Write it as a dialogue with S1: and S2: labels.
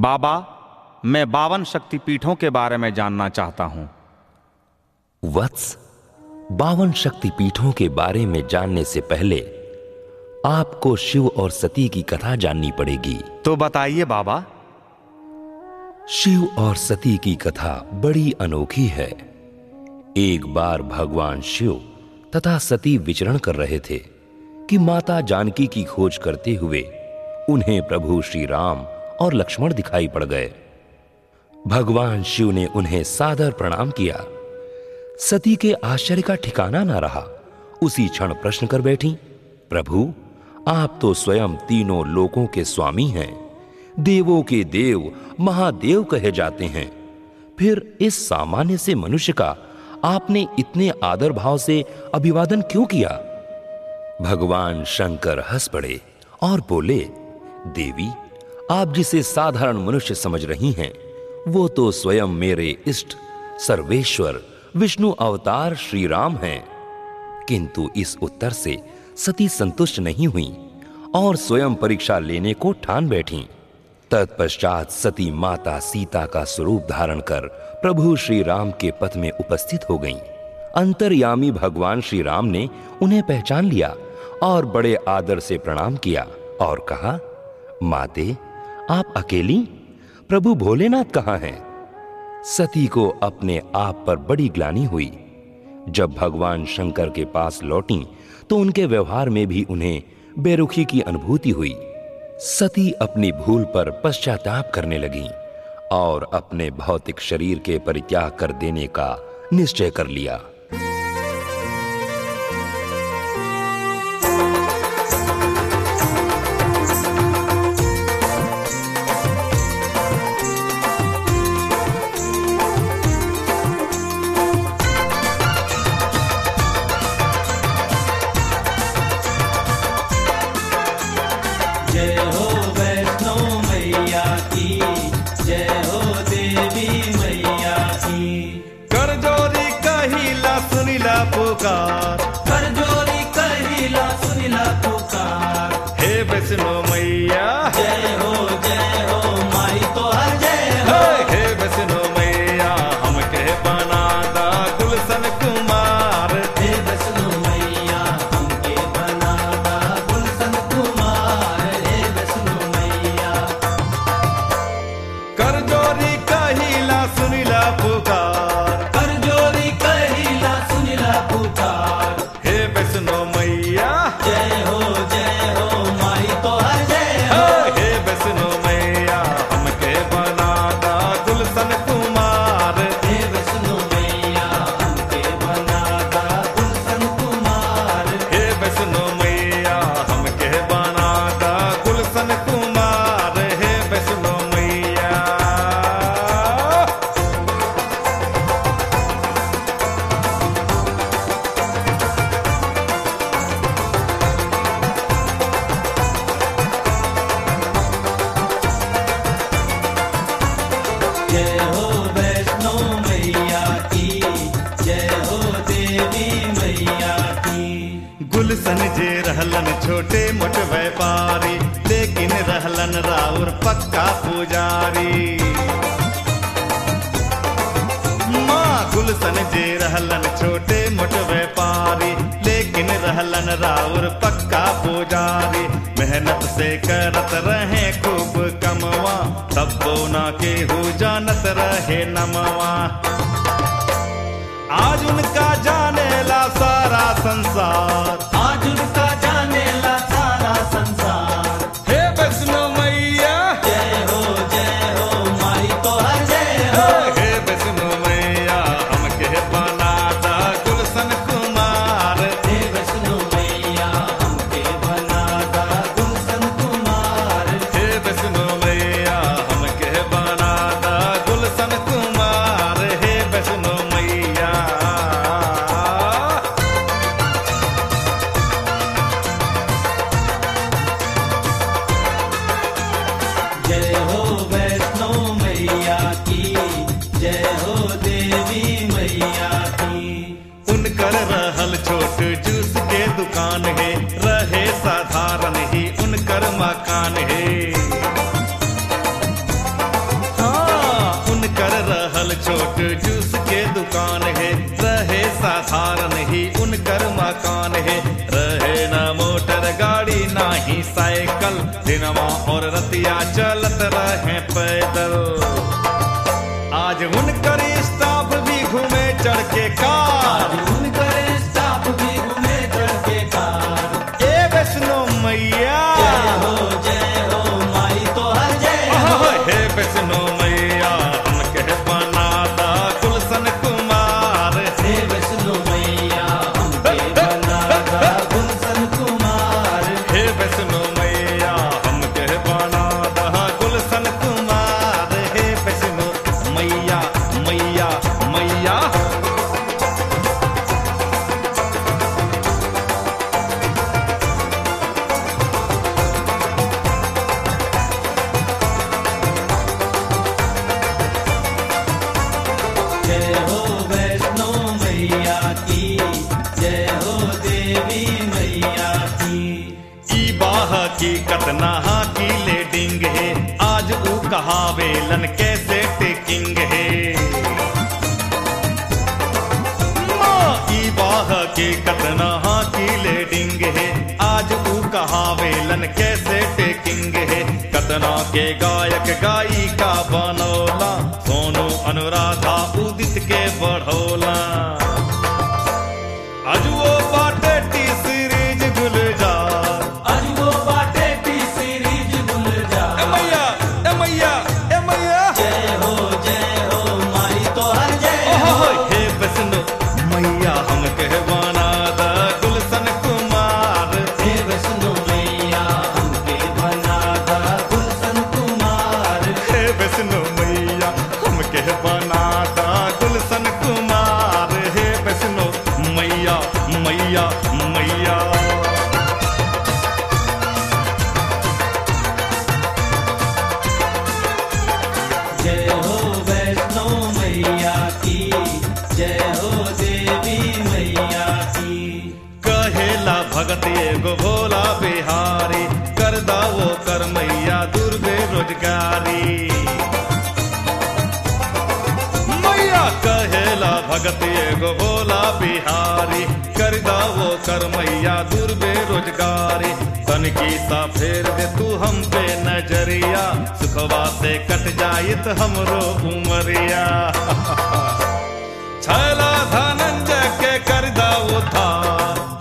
S1: बाबा, मैं 52 शक्तिपीठों के बारे में जानना चाहता हूं।
S2: वत्स, 52 शक्तिपीठों के बारे में जानने से पहले आपको शिव और सती की कथा जाननी पड़ेगी।
S1: तो बताइए बाबा।
S2: शिव और सती की कथा बड़ी अनोखी है। एक बार भगवान शिव तथा सती विचरण कर रहे थे कि माता जानकी की खोज करते हुए उन्हें प्रभु श्री राम और लक्ष्मण दिखाई पड़ गए। भगवान शिव ने उन्हें सादर प्रणाम किया। सती के आश्चर्य का ठिकाना ना रहा। उसी क्षण प्रश्न कर बैठी, प्रभु, आप तो स्वयं तीनों लोकों के स्वामी हैं, देवों के देव, महादेव कहे जाते हैं, फिर इस सामान्य से मनुष्य का आपने इतने आदर भाव से अभिवादन क्यों किया? भगवान शंकर हंस पड़े और बोले, देवी, आप जिसे साधारण मनुष्य समझ रही हैं, वो तो स्वयं मेरे इष्ट सर्वेश्वर विष्णु अवतार श्री राम हैं। किंतु इस उत्तर से सती संतुष्ट नहीं हुई और स्वयं परीक्षा लेने को ठान बैठी। तत्पश्चात सती माता सीता का स्वरूप धारण कर प्रभु श्री राम के पथ में उपस्थित हो गईं। अंतर्यामी भगवान श्री राम ने उन्हें पहचान लिया और बड़े आदर से प्रणाम किया और कहा, माते, आप अकेली? प्रभु भोलेनाथ कहाँ हैं? सती को अपने आप पर बड़ी ग्लानि हुई। जब भगवान शंकर के पास लौटी तो उनके व्यवहार में भी उन्हें बेरुखी की अनुभूति हुई। सती अपनी भूल पर पश्चाताप करने लगी और अपने भौतिक शरीर के परित्याग कर देने का निश्चय कर लिया।
S3: जय हो वैष्णो मैया की, जय हो देवी मैया की।
S4: करजोरी कहिला सुनिला पुकार,
S3: करजोरी कहिला सुनिला पुकार।
S4: हे वैष्णो मैया,
S3: जय हो माई तो हर जय हो।
S4: हे वैष्णो मैया, हमके बना दा गुलशन कुमार।
S3: हे वैष्णो मैया, हमके बना दा गुलशन कुमार। हे वैष्णो मैया,
S4: करजोरी कहिला सुनिला पुकार,
S3: करजोरी कहिला सुनिला पुकार।
S4: हे वैष्णो मैया,
S3: जय हो माई तो हर जय हो।
S4: हे वैष्णो मैया, हमके बना दा गुलशन कुमार।
S3: हे वैष्णो मैया, हमके बना दा गुलशन कुमार।
S4: हे वैष्णो मैया, हमके बना दा गुलशन कुमार। हे वैष्णो मैया,
S3: जय हो वैष्णो मैया की, जय हो देवी मैया की।
S4: गुलशन जे रहलन छोटे मोटे व्यापारी, लेकिन रहलन राउर पक्का पुजारी। माँ गुलशन जे रहलन छोटे मोटे व्यापारी, लेकिन रहलन राउर पक्का पुजारी। मेहनत से करत रहे खूब कमवा, तब ना केहू जानत रहे नमवा। आज उनका जानेला सारा संसार,
S3: आज उनका जानेला सारा संसार।
S4: हे वैष्णो मैया,
S3: जय हो माई तो हर जय हो।
S4: हे वैष्णो मैया, हमके बना दा गुलशन कुमार।
S3: हे वैष्णो मैया, हमके बना दा गुलशन कुमार।
S4: हे वैष्णो मैया, हमके बना दा गुलशन कुमार। हे वैष्णो मैया,
S3: जय हो वैष्णो मैया की, जय हो देवी मैया की।
S4: उनकर रहल छोट जूस के दुकान है, रहे साधारण ही उनकर मकान है। रतिया चलत रहे पैदल। आज उनकर स्टाफ भी घूमे चढ़ के कार,
S3: उनकर स्टाफ भी घूमे चढ़ के कार।
S4: ए वैष्णो मैया
S3: जय हो माई तो हर जय हो।
S4: हे वैष्णो मैया हमके बनाता गुलशन कुमार।
S3: हे वैष्णो मैया हमके बनाता गुलशन कुमार।
S4: हे वैष्णो मैया हमके बनाता गुलशन कुमार। हे वैष्णो मैया मैया मैया।
S3: जय हो वैष्णो मैया की, जय हो देवी मैया की।
S4: ई बाह की कतना की लेडिंग है, आज ऊ कहावेलन कैसे टेकिंग है। माँ ई बाह की कतना की लेडिंग है, आज ऊ कहावेलन कैसे टेकिंग है। कतना के गायक गायिका बनौला, सोनू अनुराधा उदित के बढ़ौला। आज वो बाटे टी सीरीज गुलजार।
S3: आज वो बाटे टी सीरीज गुलजार।
S4: ए मैया ए मैया ए मैया।
S3: जय हो माई तो हर जय हो।
S4: हे वैष्णो मैया हमके बनाता गुलशन कुमार।
S3: हे वैष्णो मैया हमके बनाता गुलशन कुमार।
S4: हे वैष्णो मैया हमके बनाता गुलशन कुमार। हे वैष्णो मैया मैया मैया।
S3: जय हो वैष्णो मैया की, जय हो देवी मैया की।
S4: कहेला भगत एगो भोला बिहारी, कर दावो कर मैया दूर बेरोजगारी। मैया कहेला भगत एगो भोला बिहारी, कर दावो कर मैया दूर बेरोजगारी। तनकी सा फेर दे तू हम पे नजरिया, सुखवा से कट जाइत हमरो उमरिया। छैला धनंजय के कर दावो था,